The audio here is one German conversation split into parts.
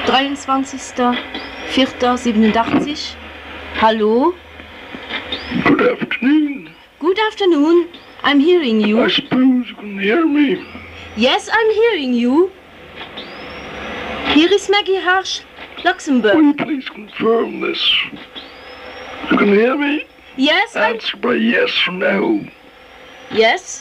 23.04.87. Hallo? Good afternoon. Good afternoon. I'm hearing you. I suppose you can hear me. Yes, I'm hearing you. Here is Maggie Harsh, Luxembourg. Will you please confirm this? You can hear me? Yes, Answer by yes or no. Yes.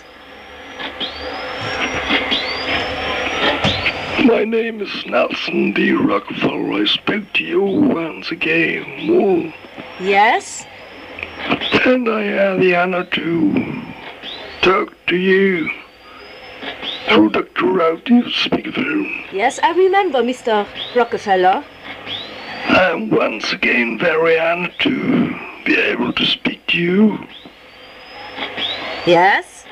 My name is Nelson D. Rockefeller. I spoke to you once again. Oh. Yes. And I had the honor to talk to you through Dr. Rowdy's speakerphone. Yes, I remember, Mr. Rockefeller. I'm once again very honored to be able to speak to you. Yes.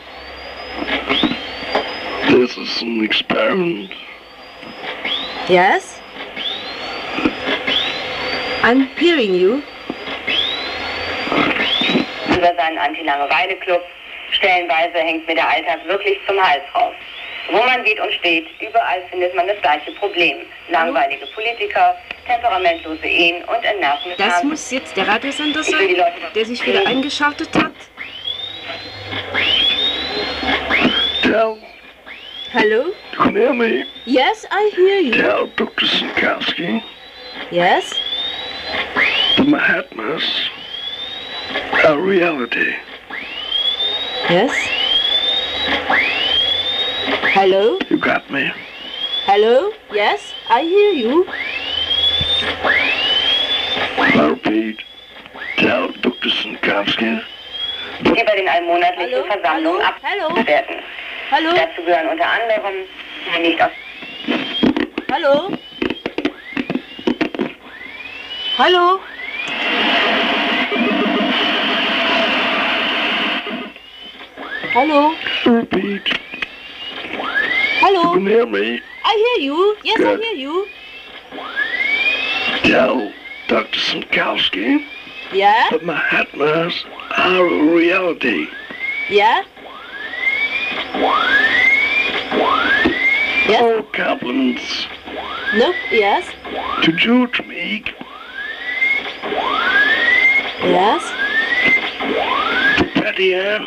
This is an experiment. Yes. I'm hearing you. Über seinen Anti-Langeweile-Club. Stellenweise hängt mir der Alltag wirklich zum Hals raus. Wo man geht und steht, überall findet man das gleiche Problem. Langweilige Politiker, temperamentlose Ehen und entnervende Das muss jetzt der Radiosender sein, der sich wieder eingeschaltet hat. Tell. Hello? You can hear me? Yes, I hear you. Tell Dr. Sinkowski Yes? the Mahatmas are reality. Yes? Hello? You got me? Hello? Yes, I hear you. I repeat. Tell Dr. Sinkowski. die bei den allmonatlichen Versammlungen abwerten. Hallo? Dazu gehören unter anderem die nicht aus... Hallo? Hallo? Hallo? Repeat. Hallo? You can hear me? I hear you. Yes, Good. I hear you. Tell Dr. Sinkowski Yeah? that Mahatmas are a reality. Yeah? Yes? All compliments No? Yes? to George Meek, Yes? to Patty Ann,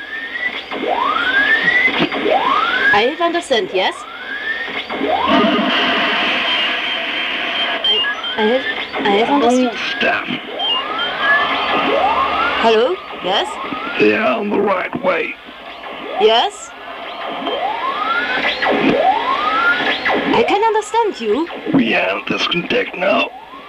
I have understand, yes? I have all understood. staff. Hello? Yes? They are on the right way. Yes? I can understand you. We have this contact now.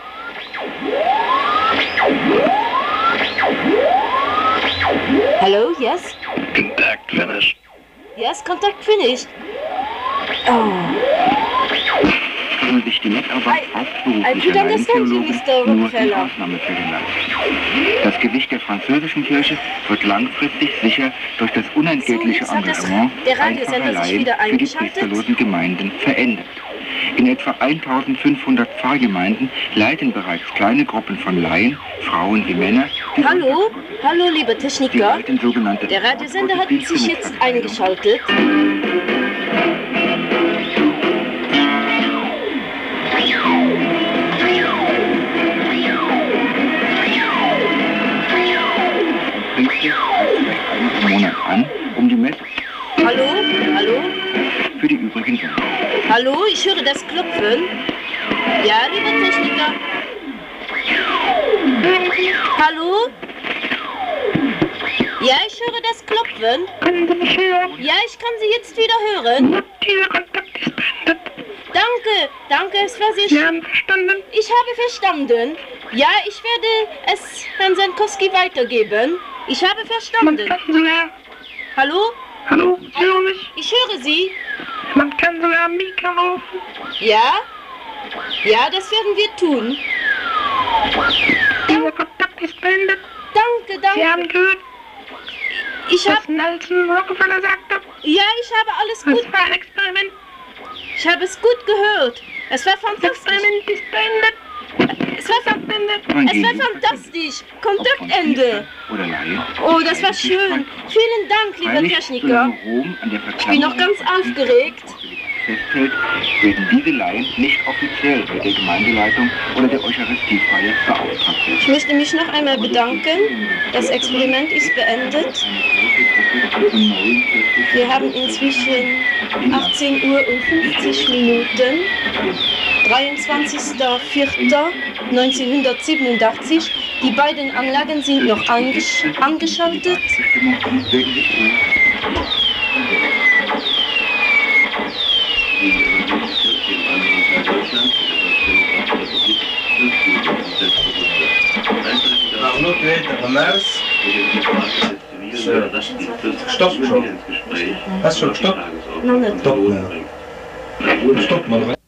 Hello? Yes? Contact finished. Yes, contact finished. Oh. Können sich die Mitarbeit I hauptberuflicher could understand you, Laientheologen Mr. nur in Rockefeller. Ausnahmefällen leisten. Das Gewicht der französischen Kirche wird langfristig sicher durch das unentgeltliche So, jetzt hat das- Engagement der einfacher Radiosender sich Laien wieder für die eingeschaltet. priesterlosen Gemeinden verändert. In etwa 1500 Pfarrgemeinden leiten bereits kleine Gruppen von Laien, Frauen wie Männer, die Hallo? Hallo, liebe die Techniker. alten sogenannte Der Radiosender hat sich jetzt eingeschaltet. Priester reist vielleicht einmal im Monat an, um die Messe Hallo? Hallo? für die übrigen Sender. Hallo, ich höre das Klopfen. Ja, liebe Techniker. Hallo? Ja, ich höre das Klopfen. Können Sie mich hören? Ja, ich kann Sie jetzt wieder hören. Dieser Kontakt ist beendet. Danke, es war sehr Sie schön. haben verstanden? Ich habe verstanden. Ja, ich werde es Herrn Sankowski weitergeben. Ich habe Man verstanden. kann sogar... Hallo? Hallo, Sie hören mich? Ich höre Sie. Man kann sogar Mika rufen. Ja? Ja, das werden wir tun. Dieser Kontakt ist beendet. Danke, Sie haben danke. gehört, Ich was habe, Nelson Rockefeller sagte. ja, ich habe alles gut. Das war ein Experiment. Ich habe es gut gehört. Es war Das fantastisch. Experiment ist beendet. Es war fantastisch. Kontaktende. Oder Laien. Oh, das war schön. Vielen Dank, lieber Techniker. Ich bin noch ganz aufgeregt. festhält, werden diese Laien nicht offiziell mit der Gemeindeleitung oder der Eucharistiefeier beauftragt werden. Ich möchte mich noch einmal bedanken. Das Experiment ist beendet. Wir haben inzwischen 18 Uhr und 50 Minuten. 23.04.1987. Die beiden Anlagen sind noch angeschaltet. Stopp schon. Hast du schon gestoppt? Noch nicht. Stopp mal.